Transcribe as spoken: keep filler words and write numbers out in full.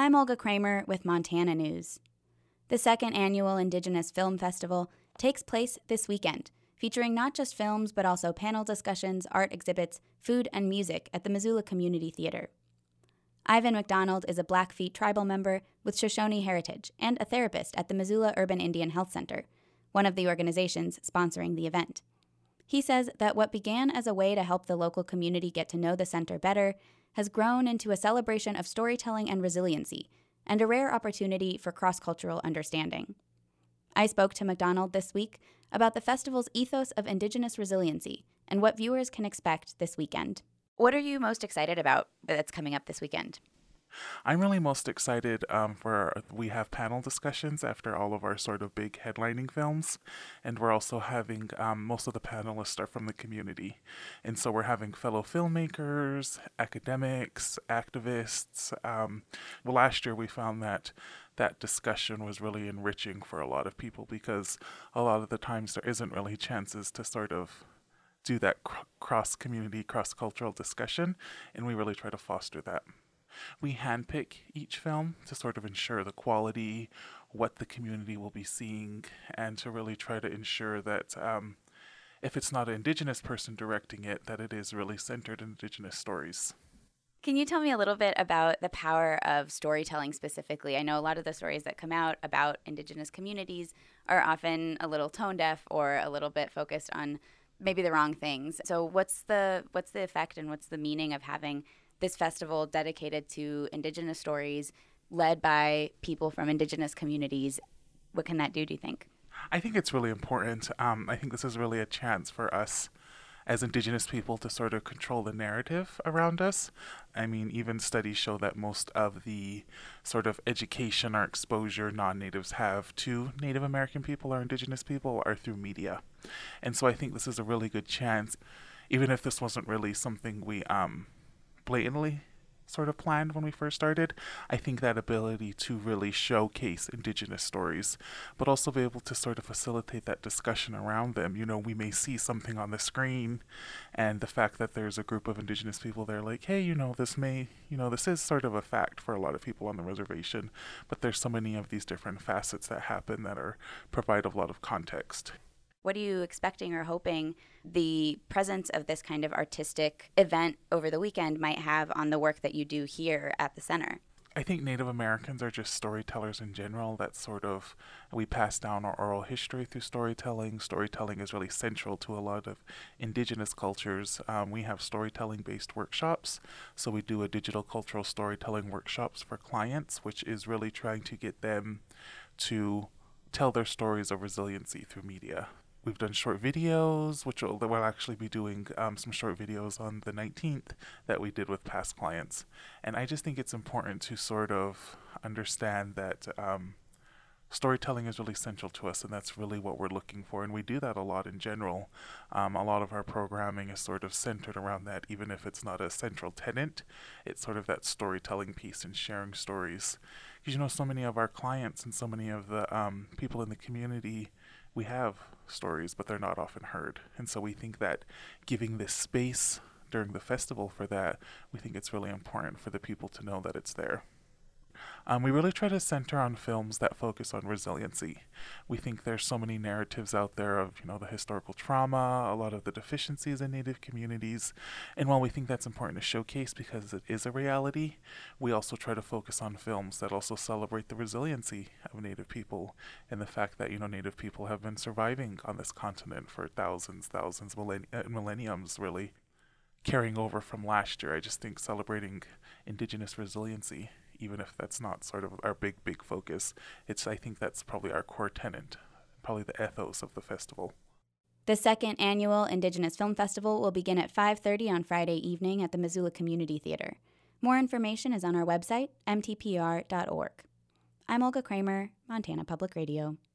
I'm Olga Kramer with Montana News. The second annual Indigenous Film Festival takes place this weekend, featuring not just films but also panel discussions, art exhibits, food, and music at the Missoula Community Theater. Ivan McDonald is a Blackfeet tribal member with Shoshone heritage and a therapist at the Missoula Urban Indian Health Center, one of the organizations sponsoring the event. He says that what began as a way to help the local community get to know the center better has grown into a celebration of storytelling and resiliency, and a rare opportunity for cross-cultural understanding. I spoke to McDonald this week about the festival's ethos of Indigenous resiliency and what viewers can expect this weekend. What are you most excited about that's coming up this weekend? I'm really most excited um, for we have panel discussions after all of our sort of big headlining films, and we're also having um, most of the panelists are from the community, and so we're having fellow filmmakers, academics, activists. Um, well, last year we found that that discussion was really enriching for a lot of people because a lot of the times there isn't really chances to sort of do that cr- cross-community, cross-cultural discussion, and we really try to foster that. We handpick each film to sort of ensure the quality, what the community will be seeing, and to really try to ensure that um, if it's not an Indigenous person directing it, that it is really centered in Indigenous stories. Can you tell me a little bit about the power of storytelling specifically? I know a lot of the stories that come out about Indigenous communities are often a little tone deaf or a little bit focused on maybe the wrong things. So what's the what's the effect and what's the meaning of having this festival dedicated to Indigenous stories led by people from Indigenous communities? What can that do, do you think? I think it's really important. Um, I think this is really a chance for us as Indigenous people to sort of control the narrative around us. I mean, even studies show that most of the sort of education or exposure non-natives have to Native American people or Indigenous people are through media. And so I think this is a really good chance, even if this wasn't really something we um, blatantly sort of planned when we first started. I think that ability to really showcase Indigenous stories, but also be able to sort of facilitate that discussion around them. You know, we may see something on the screen, and the fact that there's a group of Indigenous people there like, hey, you know, this may, you know, this is sort of a fact for a lot of people on the reservation, but there's so many of these different facets that happen that are provide a lot of context. What are you expecting or hoping the presence of this kind of artistic event over the weekend might have on the work that you do here at the center? I think Native Americans are just storytellers in general. That sort of, we pass down our oral history through storytelling. Storytelling is really central to a lot of Indigenous cultures. Um, we have storytelling-based workshops. So we do a digital cultural storytelling workshops for clients, which is really trying to get them to tell their stories of resiliency through media. We've done short videos, which we'll, we'll actually be doing um, some short videos on the nineteenth that we did with past clients. And I just think it's important to sort of understand that um, storytelling is really central to us, and that's really what we're looking for. And we do that a lot in general. Um, a lot of our programming is sort of centered around that, even if it's not a central tenet. It's sort of that storytelling piece and sharing stories. Because, you know, so many of our clients and so many of the um, people in the community, we have stories, but they're not often heard. And so we think that giving this space during the festival for that, we think it's really important for the people to know that it's there. Um, we really try to center on films that focus on resiliency. We think there's so many narratives out there of, you know, the historical trauma, a lot of the deficiencies in Native communities. And while we think that's important to showcase because it is a reality, we also try to focus on films that also celebrate the resiliency of Native people and the fact that, you know, Native people have been surviving on this continent for thousands, thousands, millenni- uh, millenniums, really, carrying over from last year. I just think celebrating Indigenous resiliency, even if that's not sort of our big, big focus, it's, I think that's probably our core tenet, probably the ethos of the festival. The second annual Indigenous Film Festival will begin at five thirty on Friday evening at the Missoula Community Theater. More information is on our website, m t p r dot org. I'm Olga Kramer, Montana Public Radio.